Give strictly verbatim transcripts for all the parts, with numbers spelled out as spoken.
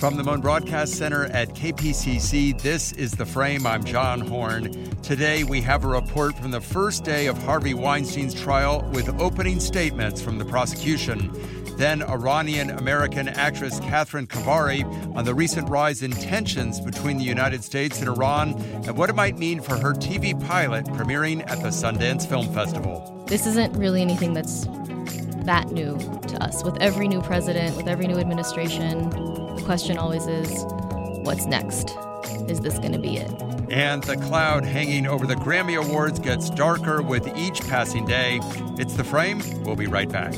From the Moen Broadcast Center at K P C C, this is The Frame. I'm John Horn. Today, we have a report from the first day of Harvey Weinstein's trial with opening statements from the prosecution. Then Iranian-American actress Catherine Kavari on the recent rise in tensions between the United States and Iran and what it might mean for her T V pilot premiering at the Sundance Film Festival. This isn't really anything that's that new to us. With every new president, with every new administration, the question always is, what's next? Is this going to be it? And the cloud hanging over the Grammy Awards gets darker with each passing day. It's The Frame. We'll be right back.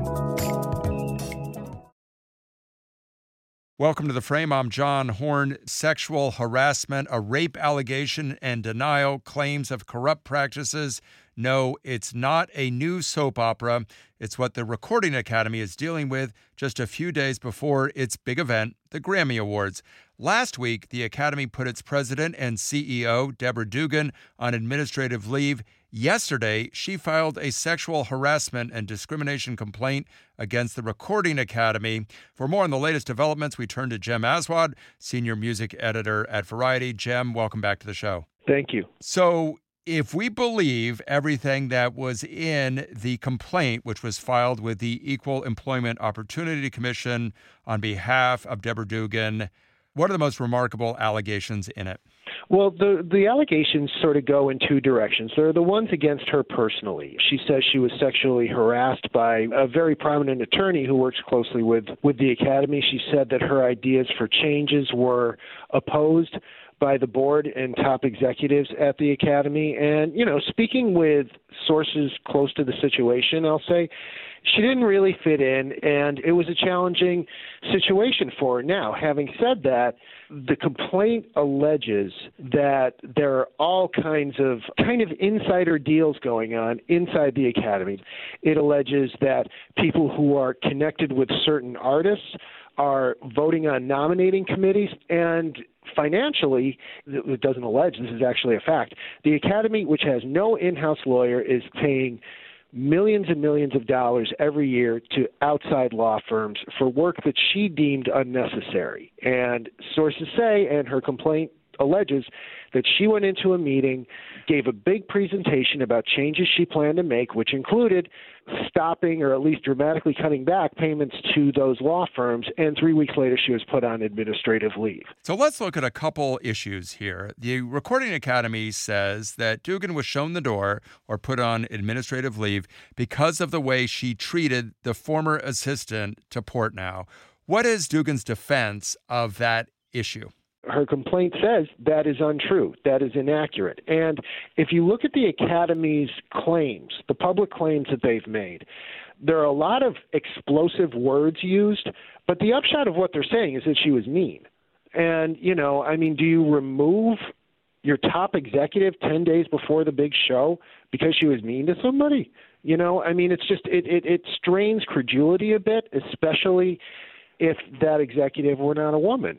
Welcome to The Frame. I'm John Horn. Sexual harassment, a rape allegation, and denial, claims of corrupt practices. No, it's not a new soap opera. It's what the Recording Academy is dealing with just a few days before its big event, the Grammy Awards. Last week, the Academy put its president and C E O, Deborah Dugan, on administrative leave. Yesterday, she filed a sexual harassment and discrimination complaint against the Recording Academy. For more on the latest developments, we turn to Jem Aswad, senior music editor at Variety. Jem, welcome back to the show. Thank you. So, if we believe everything that was in the complaint, which was filed with the Equal Employment Opportunity Commission on behalf of Deborah Dugan, what are the most remarkable allegations in it? Well, the the allegations sort of go in two directions. There are the ones against her personally. She says she was sexually harassed by a very prominent attorney who works closely with, with the Academy. She said that her ideas for changes were opposed by the board and top executives at the Academy. And, you know, speaking with sources close to the situation, I'll say she didn't really fit in, and it was a challenging situation for her. Now, having said that, the complaint alleges that there are all kinds of kind of insider deals going on inside the Academy. It alleges that people who are connected with certain artists are voting on nominating committees, and financially, it doesn't allege, this is actually a fact, the Academy, which has no in-house lawyer, is paying millions and millions of dollars every year to outside law firms for work that she deemed unnecessary. And sources say, and her complaint alleges, that she went into a meeting, gave a big presentation about changes she planned to make, which included stopping or at least dramatically cutting back payments to those law firms, and three weeks later she was put on administrative leave. So let's look at a couple issues here. The Recording Academy says that Dugan was shown the door or put on administrative leave because of the way she treated the former assistant to Portnow. What is Dugan's defense of that issue? Her complaint says that is untrue, that is inaccurate. And if you look at the Academy's claims, the public claims that they've made, there are a lot of explosive words used, but the upshot of what they're saying is that she was mean. And, you know, I mean, do you remove your top executive ten days before the big show because she was mean to somebody? You know, I mean, it's just, it, it, it strains credulity a bit, especially if that executive were not a woman.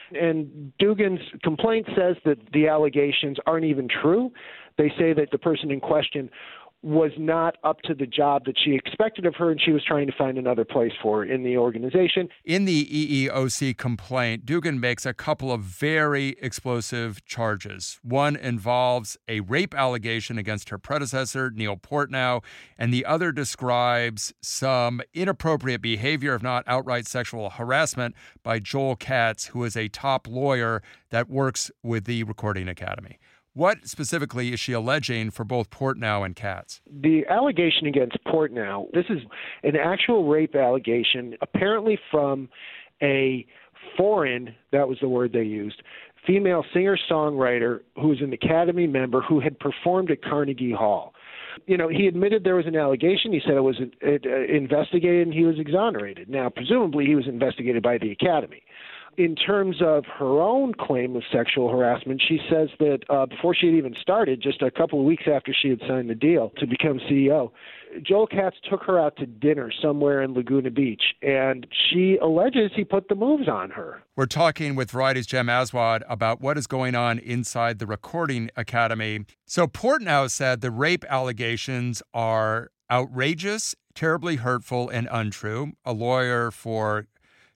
And Dugan's complaint says that the allegations aren't even true. They say that the person in question was not up to the job that she expected of her, and she was trying to find another place for her in the organization. In the E E O C complaint, Dugan makes a couple of very explosive charges. One involves a rape allegation against her predecessor, Neil Portnow, and the other describes some inappropriate behavior, if not outright sexual harassment, by Joel Katz, who is a top lawyer that works with the Recording Academy. What specifically is she alleging for both Portnow and Katz? The allegation against Portnow, this is an actual rape allegation, apparently from a foreign, that was the word they used, female singer-songwriter who was an Academy member who had performed at Carnegie Hall. You know, he admitted there was an allegation. He said it was it, uh, investigated and he was exonerated. Now, presumably he was investigated by the Academy. In terms of her own claim of sexual harassment, she says that uh, before she had even started, just a couple of weeks after she had signed the deal to become C E O, Joel Katz took her out to dinner somewhere in Laguna Beach, and she alleges he put the moves on her. We're talking with Variety's Jem Aswad about what is going on inside the Recording Academy. So Portnow said the rape allegations are outrageous, terribly hurtful, and untrue. A lawyer for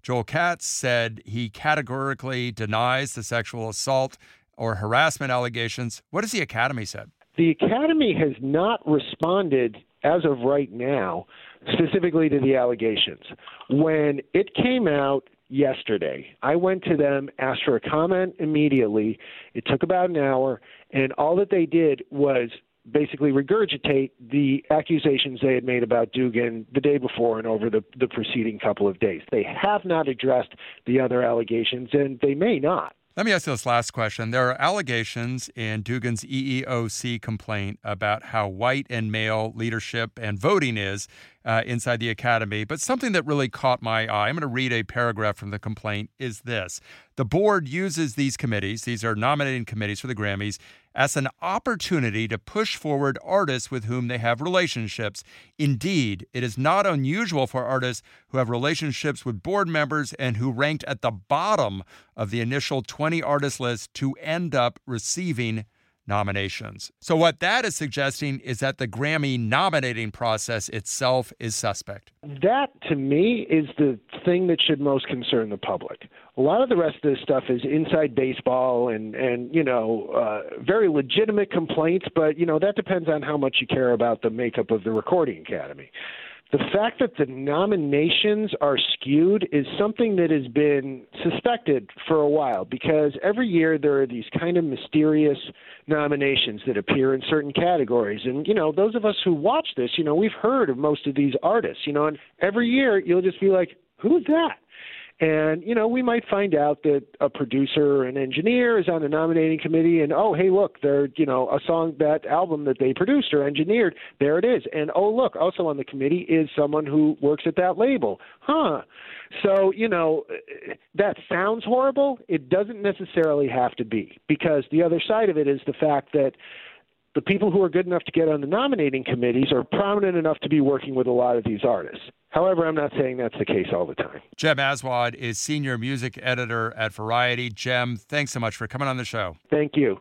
Joel Katz said he categorically denies the sexual assault or harassment allegations. What has the Academy said? The Academy has not responded as of right now specifically to the allegations. When it came out yesterday, I went to them, asked for a comment immediately. It took about an hour, and all that they did was basically regurgitate the accusations they had made about Dugin the day before and over the, the preceding couple of days. They have not addressed the other allegations, and they may not. Let me ask you this last question. There are allegations in Dugin's E E O C complaint about how white and male leadership and voting is uh, inside the Academy. But something that really caught my eye, I'm going to read a paragraph from the complaint, is this. The board uses these committees, these are nominating committees for the Grammys, as an opportunity to push forward artists with whom they have relationships. Indeed, it is not unusual for artists who have relationships with board members and who ranked at the bottom of the initial twenty artist list to end up receiving nominations. So what that is suggesting is that the Grammy nominating process itself is suspect. That, to me, is the thing that should most concern the public. A lot of the rest of this stuff is inside baseball and, and you know, uh, very legitimate complaints, but, you know, that depends on how much you care about the makeup of the Recording Academy. The fact that the nominations are skewed is something that has been suspected for a while, because every year there are these kind of mysterious nominations that appear in certain categories. And, you know, those of us who watch this, you know, we've heard of most of these artists, you know, and every year you'll just be like, who's that? And, you know, we might find out that a producer or an engineer is on the nominating committee and, oh, hey, look, they're, you know, a song, that album that they produced or engineered, there it is. And, oh, look, also on the committee is someone who works at that label. Huh. So, you know, that sounds horrible. It doesn't necessarily have to be, because the other side of it is the fact that the people who are good enough to get on the nominating committees are prominent enough to be working with a lot of these artists. However, I'm not saying that's the case all the time. Jem Aswad is senior music editor at Variety. Jem, thanks so much for coming on the show. Thank you.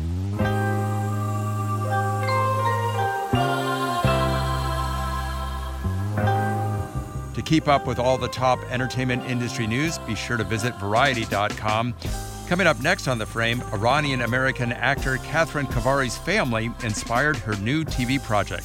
To keep up with all the top entertainment industry news, be sure to visit variety dot com. Coming up next on The Frame, Iranian-American actor Catherine Kavari's family inspired her new T V project.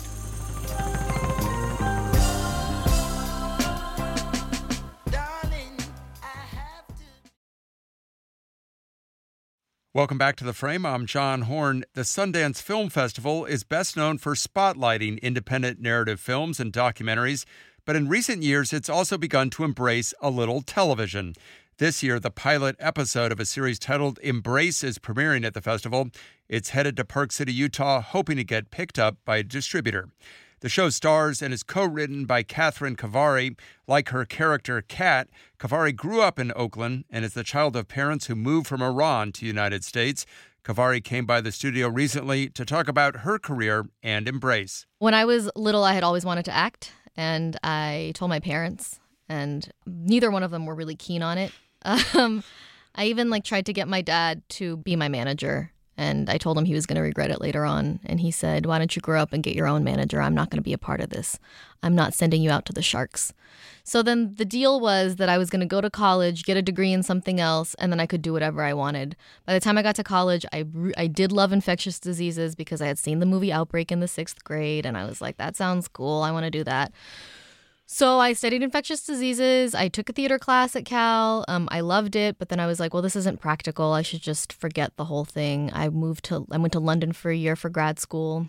Welcome back to The Frame. I'm John Horn. The Sundance Film Festival is best known for spotlighting independent narrative films and documentaries, but in recent years, it's also begun to embrace a little television. This year, the pilot episode of a series titled Embrace is premiering at the festival. It's headed to Park City, Utah, hoping to get picked up by a distributor. The show stars and is co-written by Catherine Kavari. Like her character, Kat, Kavari grew up in Oakland and is the child of parents who moved from Iran to the United States. Kavari came by the studio recently to talk about her career and Embrace. When I was little, I had always wanted to act, and I told my parents, and neither one of them were really keen on it. Um, I even like tried to get my dad to be my manager. And I told him he was going to regret it later on. And he said, why don't you grow up and get your own manager? I'm not going to be a part of this. I'm not sending you out to the sharks. So then the deal was that I was going to go to college, get a degree in something else, and then I could do whatever I wanted. By the time I got to college, I, I did love infectious diseases because I had seen the movie Outbreak in the sixth grade. And I was like, that sounds cool. I want to do that. So I studied infectious diseases. I took a theater class at Cal. Um, I loved it, but then I was like, well, this isn't practical. I should just forget the whole thing. I moved to, I went to London for a year for grad school.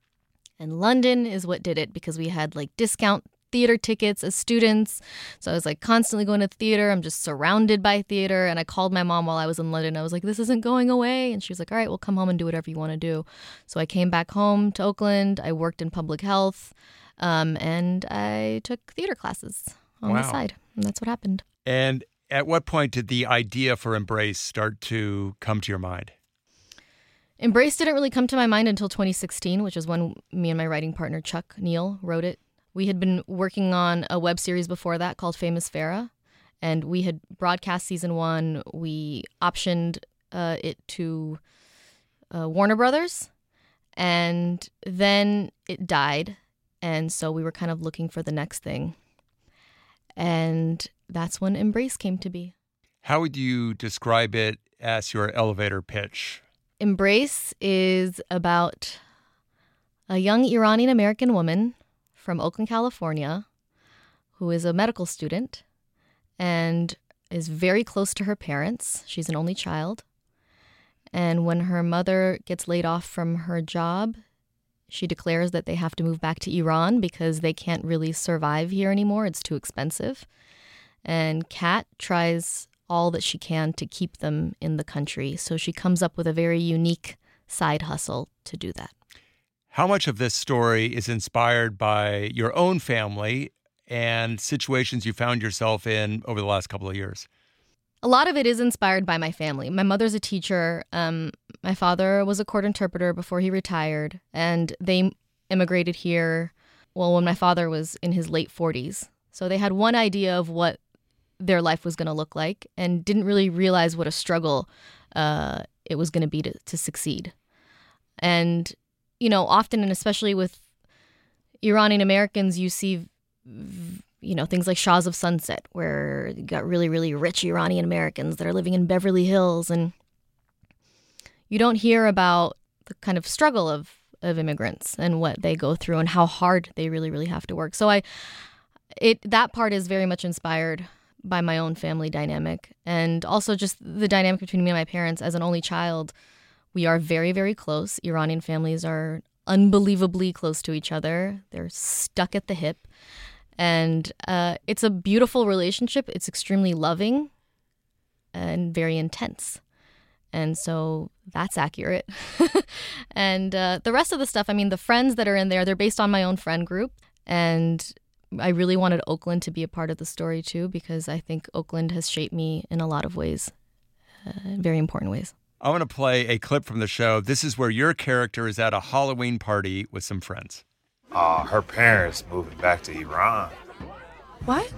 And London is what did it, because we had like discount theater tickets as students. So I was like constantly going to theater. I'm just surrounded by theater. And I called my mom while I was in London. I was like, this isn't going away. And she was like, all right, well, come home and do whatever you want to do. So I came back home to Oakland. I worked in public health. Um, and I took theater classes on Wow. the side. And that's what happened. And at what point did the idea for Embrace start to come to your mind? Embrace didn't really come to my mind until twenty sixteen, which is when me and my writing partner, Chuck Neal, wrote it. We had been working on a web series before that called Famous Farrah. And we had broadcast season one. We optioned uh, it to uh, Warner Brothers. And then it died. And so we were kind of looking for the next thing. And that's when Embrace came to be. How would you describe it as your elevator pitch? Embrace is about a young Iranian American woman from Oakland, California, who is a medical student and is very close to her parents. She's an only child. And when her mother gets laid off from her job, she declares that they have to move back to Iran because they can't really survive here anymore. It's too expensive. And Kat tries all that she can to keep them in the country. So she comes up with a very unique side hustle to do that. How much of this story is inspired by your own family and situations you found yourself in over the last couple of years? A lot of it is inspired by my family. My mother's a teacher. Um, my father was a court interpreter before he retired, and they immigrated here, well, when my father was in his late forties. So they had one idea of what their life was going to look like and didn't really realize what a struggle uh, it was going to be to, to succeed. And, you know, often, and especially with Iranian Americans, you see, you know, things like Shahs of Sunset, where you got really, really rich Iranian Americans that are living in Beverly Hills. And you don't hear about the kind of struggle of, of immigrants and what they go through and how hard they really, really have to work. So I, it that part is very much inspired by my own family dynamic, and also just the dynamic between me and my parents. As an only child, we are very, very close. Iranian families are unbelievably close to each other. They're stuck at the hip. And uh, it's a beautiful relationship. It's extremely loving and very intense. And so that's accurate. And uh, the rest of the stuff, I mean, the friends that are in there, they're based on my own friend group. And I really wanted Oakland to be a part of the story, too, because I think Oakland has shaped me in a lot of ways, uh, very important ways. I want to play a clip from the show. This is where your character is at a Halloween party with some friends. Uh, her parents moving back to Iran. What?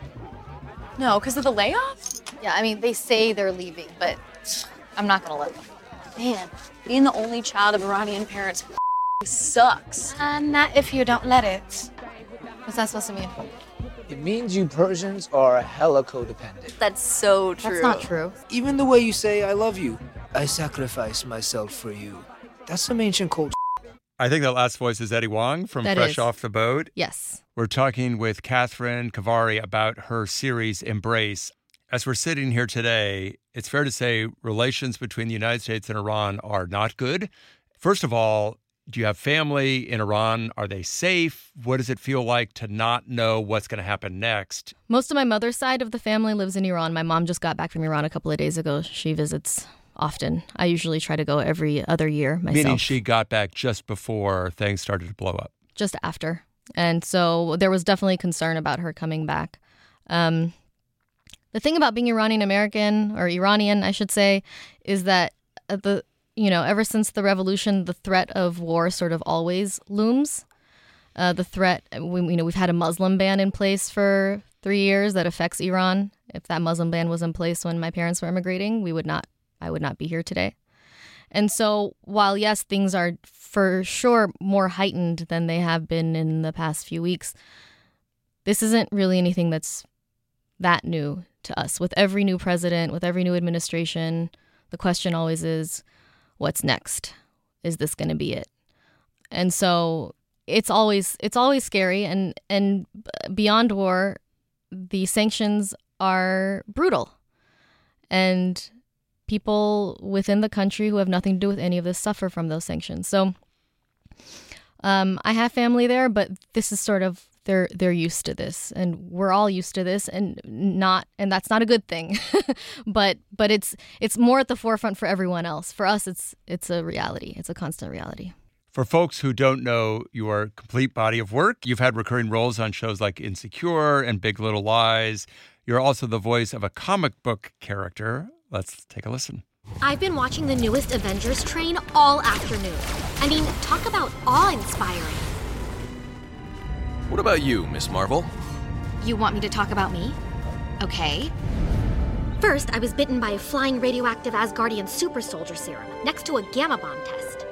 No, because of the layoff? Yeah, I mean, they say they're leaving, but I'm not going to let them. Man, being the only child of Iranian parents sucks. Uh, not if you don't let it. What's that supposed to mean? It means you Persians are hella codependent. That's so true. That's not true. Even the way you say I love you, I sacrifice myself for you. That's some ancient culture. I think that last voice is Eddie Wong from That Fresh is. Off the Boat. Yes. We're talking with Catherine Kavari about her series Embrace. As we're sitting here today, it's fair to say relations between the United States and Iran are not good. First of all, do you have family in Iran? Are they safe? What does it feel like to not know what's going to happen next? Most of my mother's side of the family lives in Iran. My mom just got back from Iran a couple of days ago. She visits often. I usually try to go every other year myself. Meaning she got back just before things started to blow up. Just after. And so there was definitely concern about her coming back. Um, the thing about being Iranian American, or Iranian, I should say, is that at the you know, ever since the revolution, the threat of war sort of always looms. Uh, the threat, we, you know, we've had a Muslim ban in place for three years that affects Iran. If that Muslim ban was in place when my parents were immigrating, we would not, I would not be here today. And so while, yes, things are for sure more heightened than they have been in the past few weeks, this isn't really anything that's that new to us. With every new president, with every new administration, the question always is, what's next? Is this going to be it? And so it's always it's always scary. And, and beyond war, the sanctions are brutal. And people within the country who have nothing to do with any of this suffer from those sanctions. So um, I have family there, but this is sort of, they're they're used to this, and we're all used to this, and not and that's not a good thing. but but it's it's more at the forefront for everyone else. For us, it's it's a reality. It's a constant reality. For folks who don't know your complete body of work, you've had recurring roles on shows like Insecure and Big Little Lies. You're also the voice of a comic book character. Let's take a listen. I've been watching the newest Avengers train all afternoon. I mean, talk about awe-inspiring. What about you, Miss Marvel? You want me to talk about me? Okay. First, I was bitten by a flying radioactive Asgardian super soldier serum next to a gamma bomb test.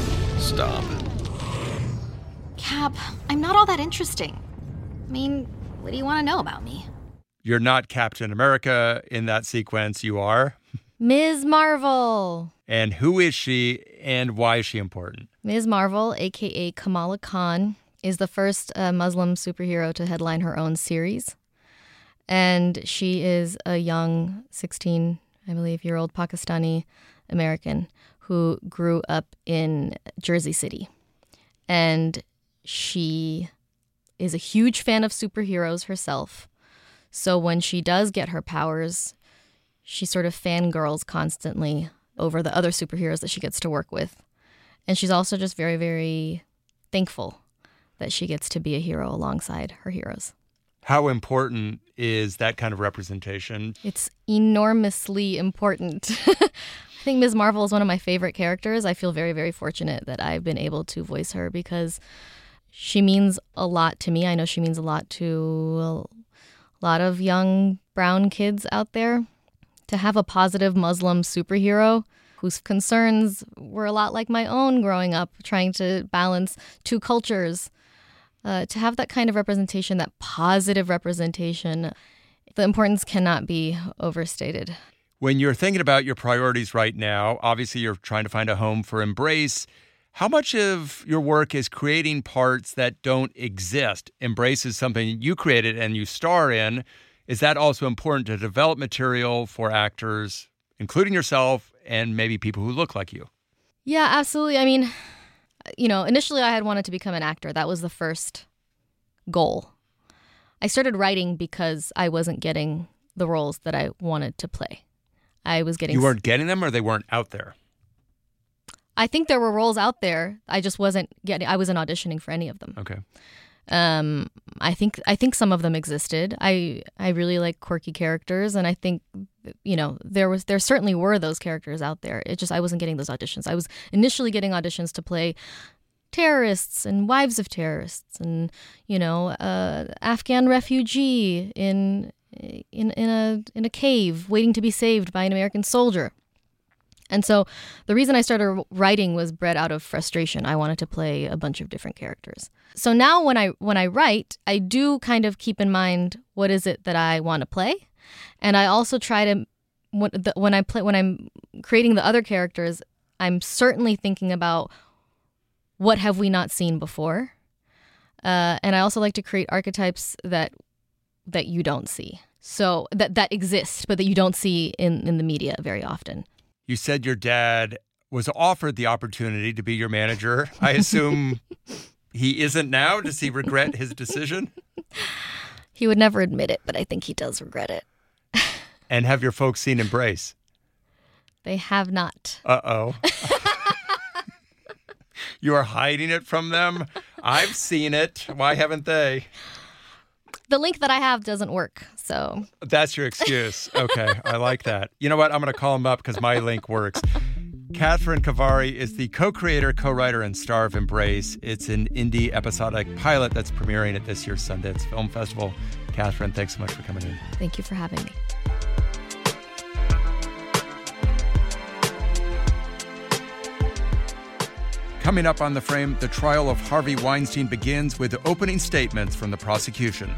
Stop. Cap, I'm not all that interesting. I mean, What do you want to know about me? You're not Captain America in that sequence. You are Miz Marvel. And who is she and why is she important? Miz Marvel, a k a. Kamala Khan, is the first uh, Muslim superhero to headline her own series. And she is a young sixteen, I believe, year old Pakistani American who grew up in Jersey City. And she is a huge fan of superheroes herself. So when she does get her powers, she sort of fangirls constantly over the other superheroes that she gets to work with. And she's also just very, very thankful that she gets to be a hero alongside her heroes. How important is that kind of representation? It's enormously important. I think Miz Marvel is one of my favorite characters. I feel very, very fortunate that I've been able to voice her because she means a lot to me. I know she means a lot to a lot of young brown kids out there. To have a positive Muslim superhero whose concerns were a lot like my own growing up, trying to balance two cultures. Uh, to have that kind of representation, that positive representation, the importance cannot be overstated. When you're thinking about your priorities right now, obviously you're trying to find a home for Embrace. How much of your work is creating parts that don't exist? Embrace is something you created and you star in. Is that also important to develop material for actors, including yourself and maybe people who look like you? Yeah, absolutely. I mean, you know, initially I had wanted to become an actor. That was the first goal. I started writing because I wasn't getting the roles that I wanted to play. I was getting... You weren't getting them or they weren't out there? I think there were roles out there. I just wasn't getting... I wasn't auditioning for any of them. Okay. Um, I think I think some of them existed. I I really like quirky characters, and I think, you know, there was there certainly were those characters out there. It just I wasn't getting those auditions. I was initially getting auditions to play terrorists and wives of terrorists, and you know, uh, Afghan refugee in in in a in a cave waiting to be saved by an American soldier. And so the reason I started writing was bred out of frustration. I wanted to play a bunch of different characters. So now when I when I write, I do kind of keep in mind what is it that I want to play. And I also try to when, the, when I play when I'm creating the other characters, I'm certainly thinking about what have we not seen before. Uh, and I also like to create archetypes that that you don't see. So that that exist, but that you don't see in, in the media very often. You said your dad was offered the opportunity to be your manager. I assume he isn't now. Does he regret his decision? He would never admit it, but I think he does regret it. And have your folks seen Embrace? They have not. Uh-oh. You are hiding it from them? I've seen it. Why haven't they? The link that I have doesn't work, so... That's your excuse. Okay, I like that. You know what? I'm going to call him up because my link works. Catherine Kavari is the co-creator, co-writer, and star of Embrace. It's an indie episodic pilot that's premiering at this year's Sundance Film Festival. Catherine, thanks so much for coming in. Thank you for having me. Coming up on The Frame, the trial of Harvey Weinstein begins with opening statements from the prosecution.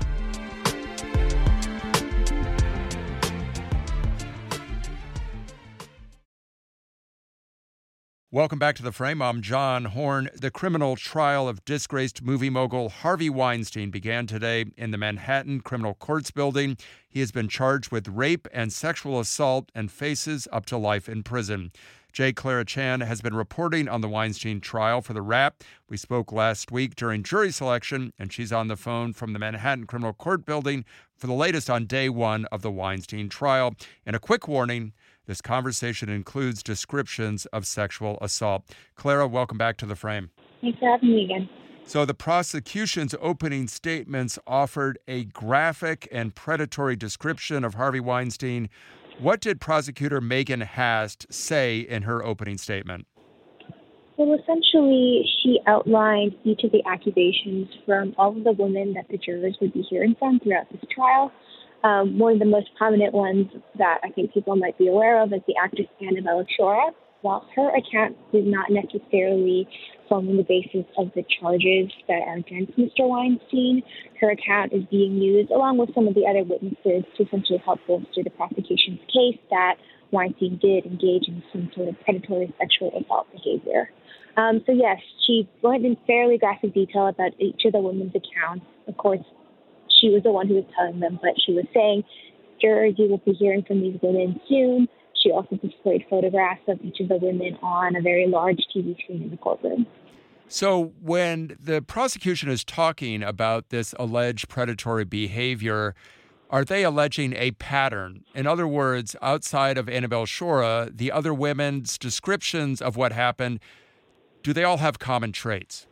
Welcome back to The Frame. I'm John Horn. The criminal trial of disgraced movie mogul Harvey Weinstein began today in the Manhattan Criminal Courts Building. He has been charged with rape and sexual assault and faces up to life in prison. J. Clara Chan has been reporting on the Weinstein trial for The Wrap. We spoke last week during jury selection, and she's on the phone from the Manhattan Criminal Court Building for the latest on day one of the Weinstein trial. And a quick warning, this conversation includes descriptions of sexual assault. Clara, welcome back to The Frame. Thanks for having me again. So the prosecution's opening statements offered a graphic and predatory description of Harvey Weinstein. What did prosecutor Megan Hast say in her opening statement? Well, essentially, she outlined each of the accusations from all of the women that the jurors would be hearing from throughout this trial. Um, one of the most prominent ones that I think people might be aware of is the actress Annabella Shora. while her account did not necessarily form the basis of the charges that are against Mister Weinstein, her account is being used along with some of the other witnesses to essentially help bolster the prosecution's case that Weinstein did engage in some sort of predatory sexual assault behavior. Um, so yes, she went in fairly graphic detail about each of the women's accounts. Of course, she was the one who was telling them, but she was saying, jurors, you will be hearing from these women soon. She also displayed photographs of each of the women on a very large T V screen in the courtroom. So when the prosecution is talking about this alleged predatory behavior, are they alleging a pattern? In other words, outside of Annabelle Shora, the other women's descriptions of what happened, do they all have common traits?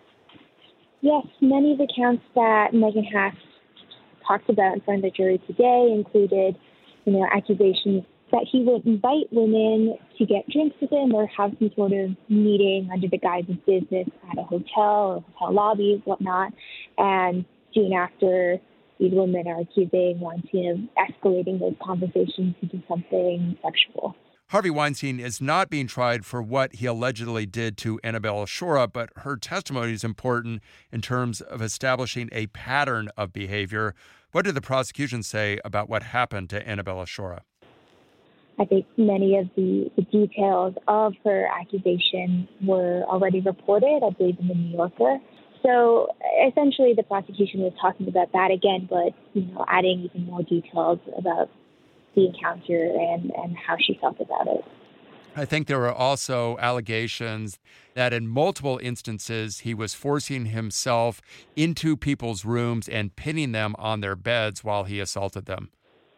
Yes, many of the accounts that Megan Haas talked about in front of the jury today included, you know, accusations that he would invite women to get drinks with him or have some sort of meeting under the guise of business at a hotel or hotel lobby, whatnot. And soon after, these women are accusing Weinstein of escalating those conversations into something sexual. Harvey Weinstein is not being tried for what he allegedly did to Annabelle Shora, but her testimony is important in terms of establishing a pattern of behavior. What did the prosecution say about what happened to Annabelle Shora? I think many of the, the details of her accusation were already reported, I believe, in the New Yorker. So essentially the prosecution was talking about that again, but, you know, adding even more details about the encounter and, and how she felt about it. I think there were also allegations that in multiple instances he was forcing himself into people's rooms and pinning them on their beds while he assaulted them.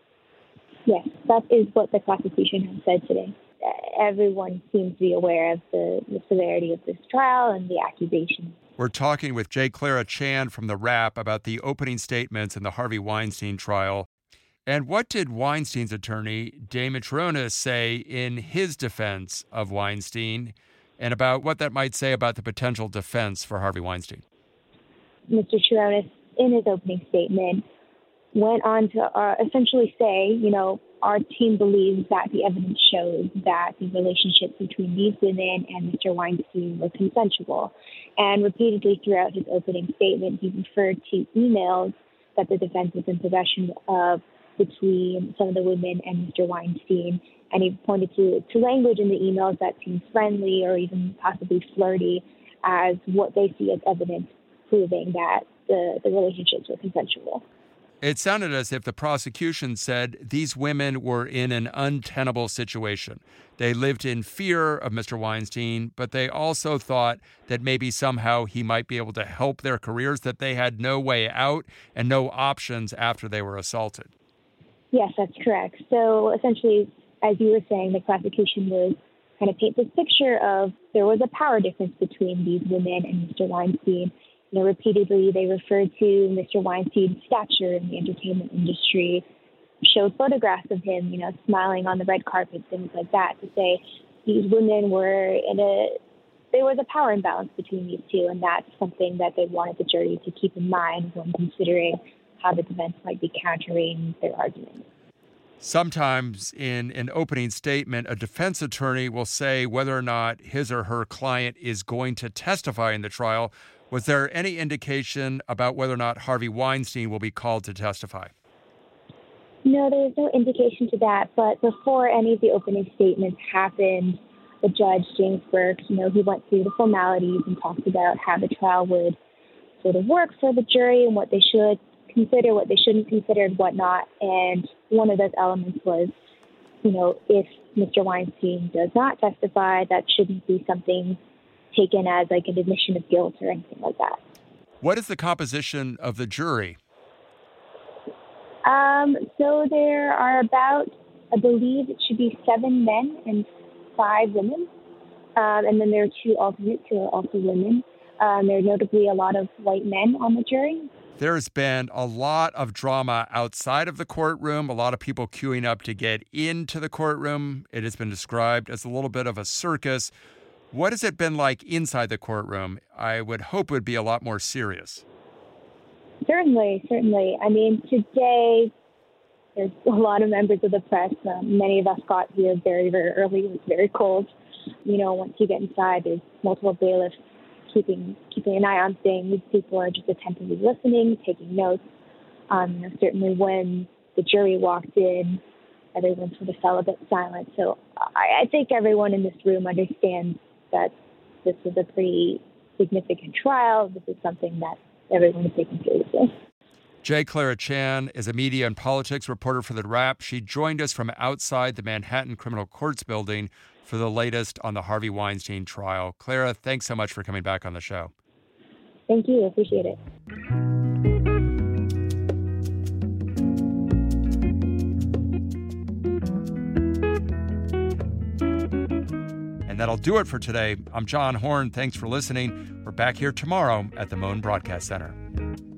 Yes, that is what the prosecution has said today. Everyone seems to be aware of the, the severity of this trial and the accusations. We're talking with J. Clara Chan from The Wrap about the opening statements in the Harvey Weinstein trial. And what did Weinstein's attorney, Damon Chironis, say in his defense of Weinstein and about what that might say about the potential defense for Harvey Weinstein? Mister Chironis, in his opening statement, went on to uh, essentially say, you know, our team believes that the evidence shows that the relationship between these women and Mister Weinstein was consensual. And repeatedly throughout his opening statement, he referred to emails that the defense was in possession of between some of the women and Mister Weinstein. And he pointed to, to language in the emails that seemed friendly or even possibly flirty as what they see as evidence proving that the, the relationships were consensual. It sounded as if the prosecution said these women were in an untenable situation. They lived in fear of Mister Weinstein, but they also thought that maybe somehow he might be able to help their careers, that they had no way out and no options after they were assaulted. Yes, that's correct. So essentially, as you were saying, the prosecution was kind of paint this picture of there was a power difference between these women and Mister Weinstein. You know, repeatedly, they referred to Mister Weinstein's stature in the entertainment industry, showed photographs of him, you know, smiling on the red carpet, things like that, to say these women were in a, there was a power imbalance between these two, and that's something that they wanted the jury to keep in mind when considering how the defense might be countering their argument. Sometimes in an opening statement, a defense attorney will say whether or not his or her client is going to testify in the trial. Was there any indication about whether or not Harvey Weinstein will be called to testify? No, there was no indication to that. But before any of the opening statements happened, the judge, James Burke, you know, he went through the formalities and talked about how the trial would sort of work for the jury and what they should consider, what they shouldn't consider, and whatnot. And one of those elements was, you know, if Mister Weinstein does not testify, that shouldn't be something taken as like an admission of guilt or anything like that. What is the composition of the jury? Um, so there are about, I believe it should be seven men and five women. Um, and then there are two alternates who are also women. Um, there are notably a lot of white men on the jury. There's been a lot of drama outside of the courtroom, a lot of people queuing up to get into the courtroom. It has been described as a little bit of a circus. What has it been like inside the courtroom? I would hope it would be a lot more serious. Certainly, certainly. I mean, today there's a lot of members of the press. Um, many of us got here very, very early. It was very cold. You know, once you get inside, there's multiple bailiffs keeping keeping an eye on things. People are just attentively listening, taking notes. Um, you know, certainly when the jury walked in, everyone sort of fell a bit silent. So I, I think everyone in this room understands that this was a pretty significant trial. This is something that everyone is taking seriously. J. Clara Chan is a media and politics reporter for The Wrap. She joined us from outside the Manhattan Criminal Courts building for the latest on the Harvey Weinstein trial. Clara, thanks so much for coming back on the show. Thank you. I appreciate it. And that'll do it for today. I'm John Horn. Thanks for listening. We're back here tomorrow at the Moan Broadcast Center.